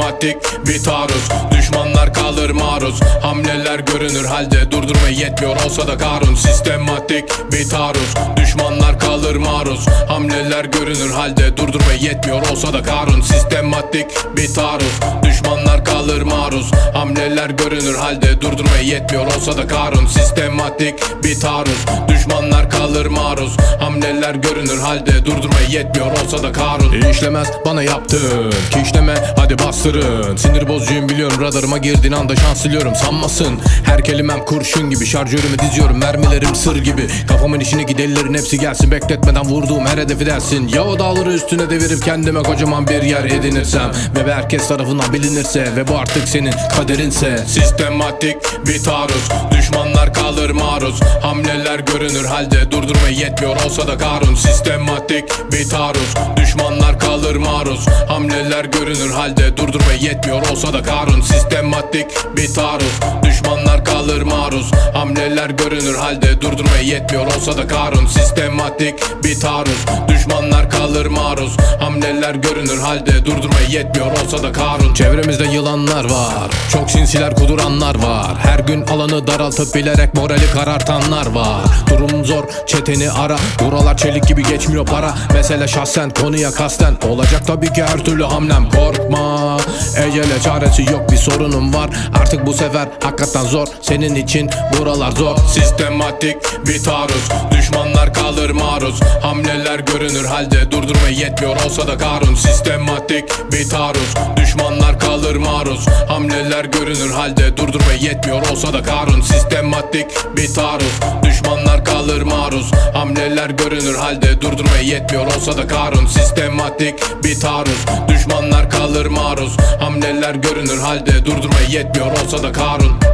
Sistematik bir taarruz, düşmanlar kalır maruz. Hamleler görünür halde durdurmaya yetmiyor olsa da Karun. Sistematik bir taarruz, düşmanlar kalır maruz. Hamleler görünür halde durdurmaya yetmiyor olsa da Karun. Sistematik bir taarruz, düşmanlar kalır maruz. Hamleler görünür halde durdurmaya yetmiyor olsa da Karun. Sistematik bir taarruz, düşmanlar kalır maruz. Hamleler görünür halde durdurmaya yetmiyor olsa da Karun. İşlemez bana yaptın ki işleme, hadi bastırın. Sinir bozucuyum biliyorum, radarıma girdiğin anda şans diliyorum. Sanmasın her kelimem kurşun gibi, şarjörümü diziyorum, mermilerim sır gibi. Kafamın işini gidellerin hepsi gelsin, bekletmeden vurduğum her hedefi dersin. Ya o dağları üstüne devirip kendime kocaman bir yer edinirsem ve herkes tarafından bilinirse ve bu artık senin kaderinse. Sistematik bir taarruz, düşmanlar kalır maruz. Hamleler görünür halde durdurmaya yetmiyor olsa da Karun. Sistematik bir taarruz, düşmanlar kalır maruz. Hamleler görünür halde durdurmaya yetmiyor olsa da Karun. Sistematik bir taarruz, düşmanlar kalır maruz. Hamleler görünür halde durdurmaya yetmiyor olsa da Karun. Sistematik bir taarruz, düşmanlar kalır maruz. Hamleler görünür halde durdurmaya yetmiyor olsa da Karun. Çevremizde yılanlar var, çok sinsiler kuduranlar var. Her gün alanı daraltıp bilerek morali karartanlar var. Durum zor, çeteni ara, buralar çelik gibi geçmiyor para. Mesele şahsen, konuya kasten olacak tabii ki her türlü hamlem. Korkma, ecele çaresi yok, bir sorunum var. Artık bu sefer hakikaten zor, senin için buralar zor. Sistematik bir taarruz, düşmanlar kalır maruz. Hamleler görünür halde durdurmaya yetmiyor olsa da Karun. Sistematik bir taarruz, düşmanlar kalır maruz. Hamleler görünür halde durdurmaya yetmiyor olsa da Karun. Sistematik bir taarruz, düşmanlar kalır maruz. Hamleler görünür halde durdurmaya yetmiyor olsa da Karun. Sistematik bir taarruz, düşmanlar kalır maruz. Hamleler görünür halde durdurmaya yetmiyor olsa da Karun.